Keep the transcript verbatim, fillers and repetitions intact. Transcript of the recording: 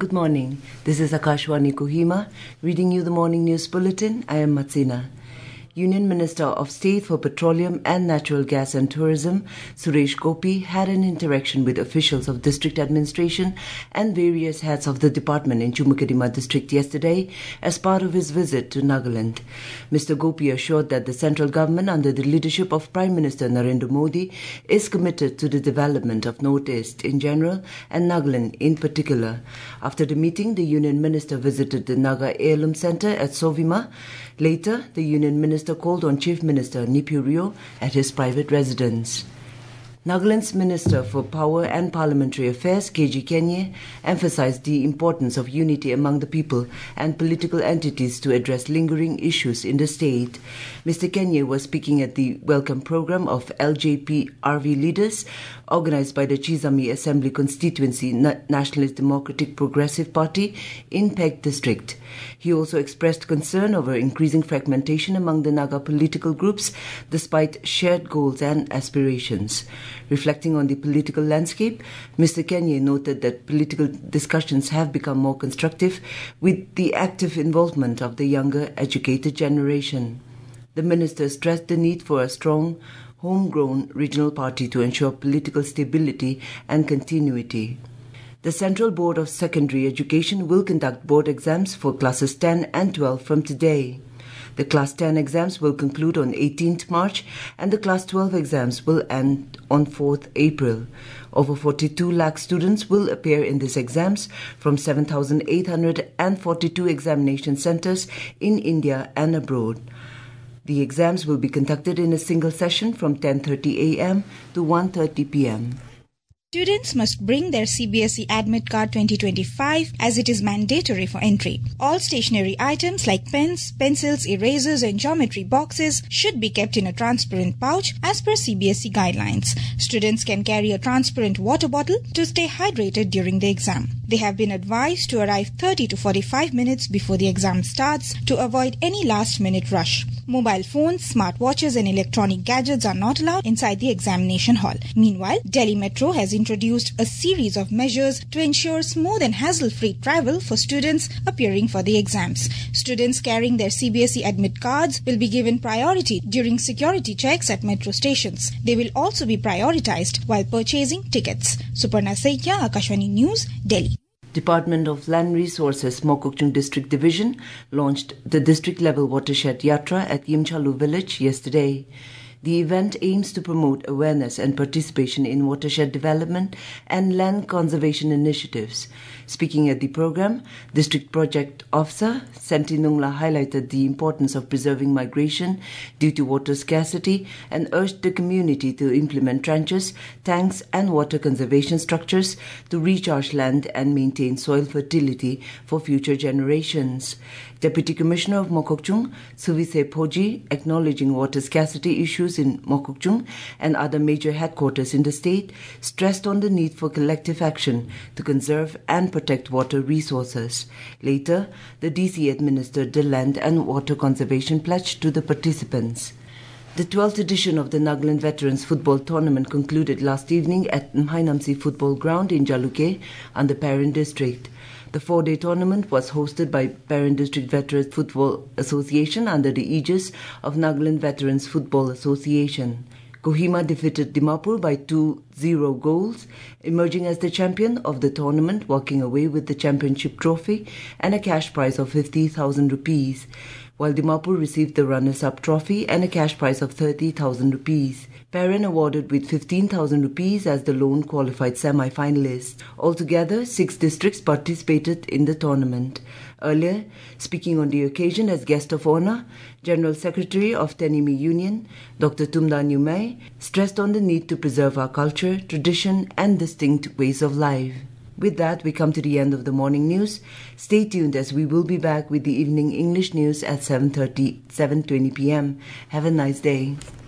Good morning. This is Akashwani Kohima, reading you the morning news bulletin. I am Matsina. Union Minister of State for Petroleum and Natural Gas and Tourism, Suresh Gopi, had an interaction with officials of district administration and various heads of the department in Chumukedima district yesterday as part of his visit to Nagaland. Mister Gopi assured that the central government under the leadership of Prime Minister Narendra Modi is committed to the development of North-East in general and Nagaland in particular. After the meeting, the Union Minister visited the Naga Heirloom Centre at Sovima. Later, the Union Minister called on Chief Minister Nipio Rio at his private residence. Nagaland's Minister for Power and Parliamentary Affairs, K G Kenye, emphasized the importance of unity among the people and political entities to address lingering issues in the state. Mister Kenye was speaking at the welcome program of L J P R V leaders organized by the Chizami Assembly Constituency Nationalist Democratic Progressive Party in Peg District. He also expressed concern over increasing fragmentation among the Naga political groups despite shared goals and aspirations. Reflecting on the political landscape, Mister Kenye noted that political discussions have become more constructive with the active involvement of the younger, educated generation. The minister stressed the need for a strong, homegrown regional party to ensure political stability and continuity. The Central Board of Secondary Education will conduct board exams for classes ten and twelve from today. The Class ten exams will conclude on eighteenth March and the Class twelve exams will end on fourth April. Over forty-two lakh students will appear in these exams from seven thousand eight hundred forty-two examination centers in India and abroad. The exams will be conducted in a single session from ten thirty a m to one thirty p m Students must bring their C B S E Admit Card twenty twenty-five as it is mandatory for entry. All stationery items like pens, pencils, erasers and geometry boxes should be kept in a transparent pouch as per C B S E guidelines. Students can carry a transparent water bottle to stay hydrated during the exam. They have been advised to arrive thirty to forty-five minutes before the exam starts to avoid any last-minute rush. Mobile phones, smartwatches and electronic gadgets are not allowed inside the examination hall. Meanwhile, Delhi Metro has introduced a series of measures to ensure smooth and hassle-free travel for students appearing for the exams. Students carrying their C B S E admit cards will be given priority during security checks at metro stations. They will also be prioritized while purchasing tickets. Suparna Saikia, Akashwani News, Delhi. Department of Land Resources Mokokchung District Division launched the district-level watershed yatra at Yimchalu village yesterday. The event aims to promote awareness and participation in watershed development and land conservation initiatives. Speaking at the program, District Project Officer Senti Nungla highlighted the importance of preserving migration due to water scarcity and urged the community to implement trenches, tanks and water conservation structures to recharge land and maintain soil fertility for future generations. Deputy Commissioner of Mokokchung, Suvise Poji, acknowledging water scarcity issues in Mokokchung and other major headquarters in the state, stressed on the need for collective action to conserve and protect water resources. Later, the D C administered the Land and Water Conservation Pledge to the participants. The twelfth edition of the Nagaland Veterans Football Tournament concluded last evening at Mhainamsi Football Ground in Jaluke under Parent District. The four-day tournament was hosted by Parent District Veterans Football Association under the aegis of Nagaland Veterans Football Association. Kohima defeated Dimapur by two zero goals, emerging as the champion of the tournament, walking away with the championship trophy and a cash prize of fifty thousand rupees, while Dimapur received the runners-up trophy and a cash prize of thirty thousand rupees. Parent awarded with fifteen thousand rupees as the lone qualified semi-finalist. Altogether, six districts participated in the tournament. Earlier, speaking on the occasion as guest of honor, General Secretary of Tenimi Union, Doctor Tumda Nyumai, stressed on the need to preserve our culture, tradition and distinct ways of life. With that, we come to the end of the morning news. Stay tuned as we will be back with the evening English news at seven thirty, seven twenty p m Have a nice day.